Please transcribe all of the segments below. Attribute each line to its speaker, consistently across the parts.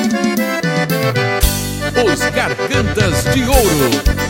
Speaker 1: Os Gargantas de Ouro.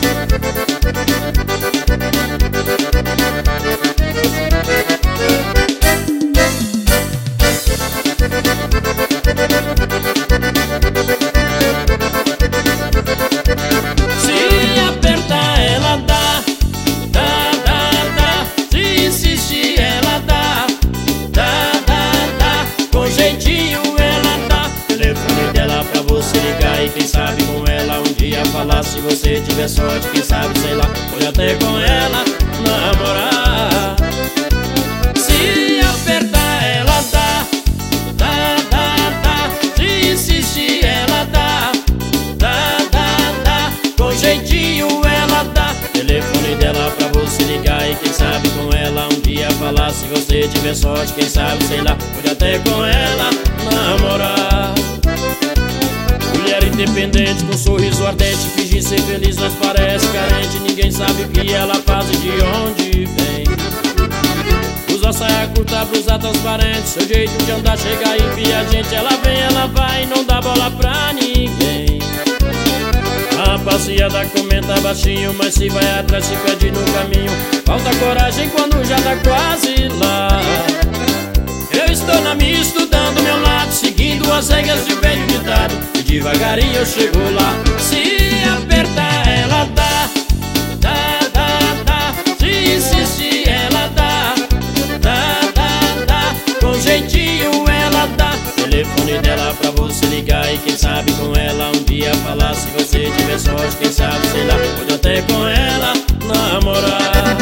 Speaker 2: Se apertar ela dá, dá, dá, dá. Se insistir ela dá, dá, dá, dá. Com jeitinho ela dá. Telefone dela pra você ligar e quem sabe com ela um dia falar. Se você tiver sorte, quem sabe, sei lá, pode até com ela namorar. Se apertar ela dá, dá, dá, dá. Se insistir ela dá, dá, dá, dá. Com jeitinho ela dá. Telefone dela pra você ligar e quem sabe com ela um dia falar. Se você tiver sorte, quem sabe, sei lá, pode até com ela namorar. Mulher independente com sorriso ardente, fingir ser feliz mas parece carente. Ninguém sabe o que ela faz e de onde vem. Usa saia curta, blusa transparente, seu jeito de andar chega e via gente. Ela vem, ela vai, não dá bola pra ninguém. A passeada comenta baixinho, mas se vai atrás se perde no caminho. Falta coragem quando já tá quase lá. Eu estou na minha estudando meu lado, seguindo as regras de velho ditado, e devagarinho eu chego lá. Se apertar ela dá, dá, dá, dá. Se insistir ela dá, dá, dá, dá. Com jeitinho ela dá. Telefone dela pra você ligar e quem sabe com ela um dia falar. Se você tiver sorte, quem sabe, sei lá, pode até com ela namorar.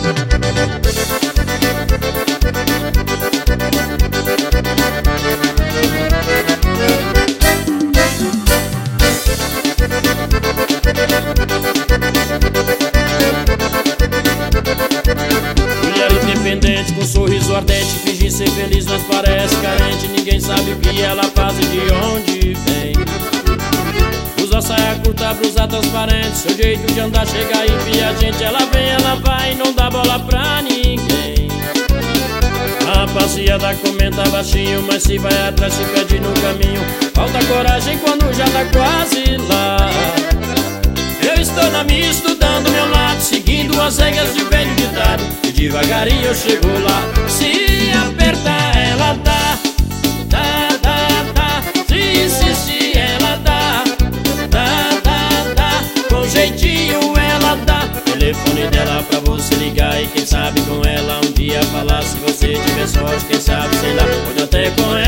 Speaker 2: Mulher independente com sorriso ardente, fingir ser feliz mas parece carente. Ninguém sabe o que ela faz e de onde vem. Usa saia curta, blusa transparente, seu jeito de andar chega e via gente. Ela vem, ela vai, não dá bola pra ninguém. A passeada comenta baixinho, mas se vai atrás se perde no caminho. Falta coragem quando já tá quase lá. Eu estou na minha estudando meu lado, seguindo as regras de velho ditado, e devagarinho eu chego lá. Se apertar ela dá, dá, dá, dá. Se insistir ela dá, dá, dá, dá. Com jeitinho ela dá. Telefone dela pra você ligar e quem sabe com ela um dia falar. Se você tiver sorte, quem sabe, sei lá, pode até com ela